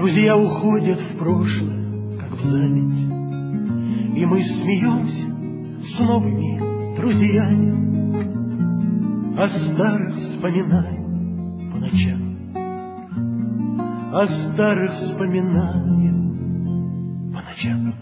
Друзья уходят в прошлое, как в заметь, и мы смеемся с новыми друзьями, о старых вспоминаем по ночам, о старых вспоминаем по ночам.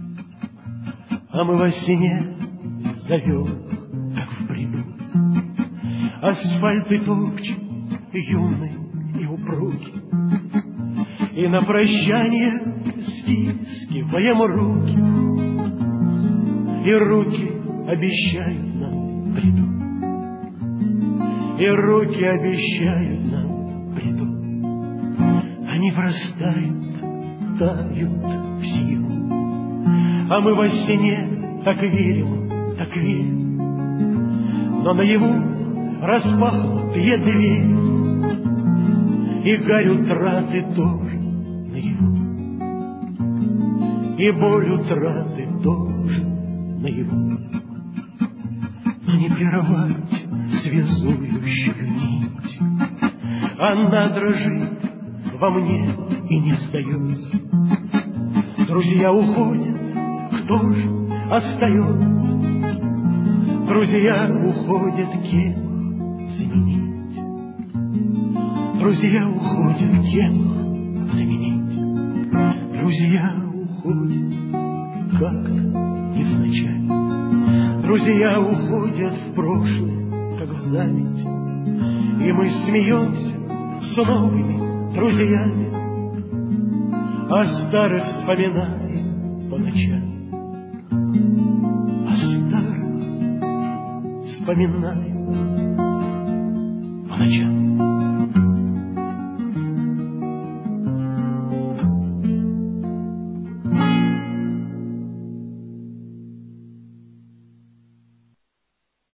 А мы во сне зовем, как в бреду, асфальт и топчем, юный и упругий, и на прощание стискиваем руки, и руки обещают нам бреду, и руки обещают нам бреду. Они вырастают, тают в силу, а мы во сне так верим, но наяву распахнутые двери, и гарь утраты тоже наяву, и боль утраты тоже наяву. Но не прервать связующую нить, она дрожит во мне и не сдается. Друзья уходят, кто же остается? Друзья уходят, кем заменить? Друзья уходят, кем заменить? Друзья уходят как-то невзначай. Друзья уходят в прошлое, как в заметь, и мы смеемся с новыми друзьями, о старых вспоминаем по ночам, о старых вспоминаем